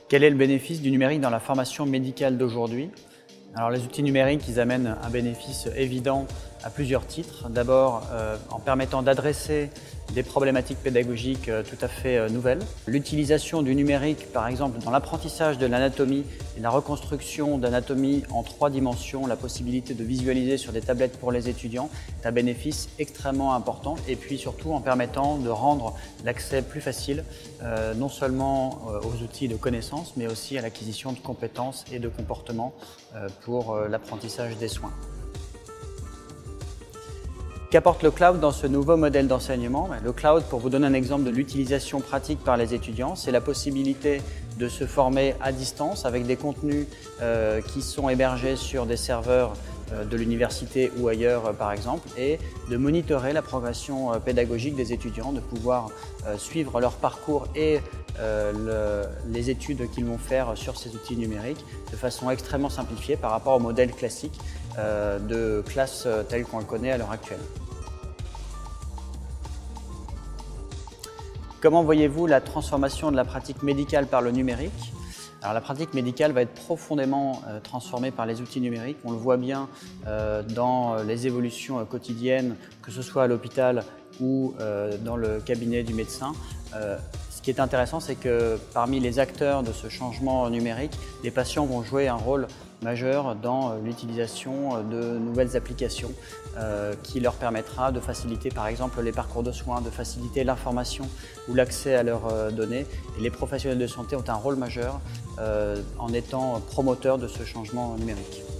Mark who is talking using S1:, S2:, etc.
S1: Quel est le bénéfice du numérique dans la formation médicale d'aujourd'hui? Alors les outils numériques, ils amènent un bénéfice évident à plusieurs titres. D'abord, en permettant d'adresser des problématiques pédagogiques tout à fait nouvelles. L'utilisation du numérique, par exemple, dans l'apprentissage de l'anatomie et la reconstruction d'anatomie en 3 dimensions, la possibilité de visualiser sur des tablettes pour les étudiants, est un bénéfice extrêmement important. Et puis surtout en permettant de rendre l'accès plus facile, non seulement aux outils de connaissances, mais aussi à l'acquisition de compétences et de comportements pour l'apprentissage des soins. Qu'apporte le cloud dans ce nouveau modèle d'enseignement? Le cloud, pour vous donner un exemple de l'utilisation pratique par les étudiants, c'est la possibilité de se former à distance avec des contenus qui sont hébergés sur des serveurs de l'université ou ailleurs par exemple, et de monitorer la progression pédagogique des étudiants, de pouvoir suivre leur parcours et les études qu'ils vont faire sur ces outils numériques de façon extrêmement simplifiée par rapport au modèle classique de classe tel qu'on le connaît à l'heure actuelle. Comment voyez-vous la transformation de la pratique médicale par le numérique? Alors, la pratique médicale va être profondément transformée par les outils numériques. On le voit bien dans les évolutions quotidiennes, que ce soit à l'hôpital ou dans le cabinet du médecin. Ce qui est intéressant, c'est que parmi les acteurs de ce changement numérique, les patients vont jouer un rôle majeur dans l'utilisation de nouvelles applications qui leur permettra de faciliter par exemple les parcours de soins, de faciliter l'information ou l'accès à leurs données. Et les professionnels de santé ont un rôle majeur en étant promoteurs de ce changement numérique.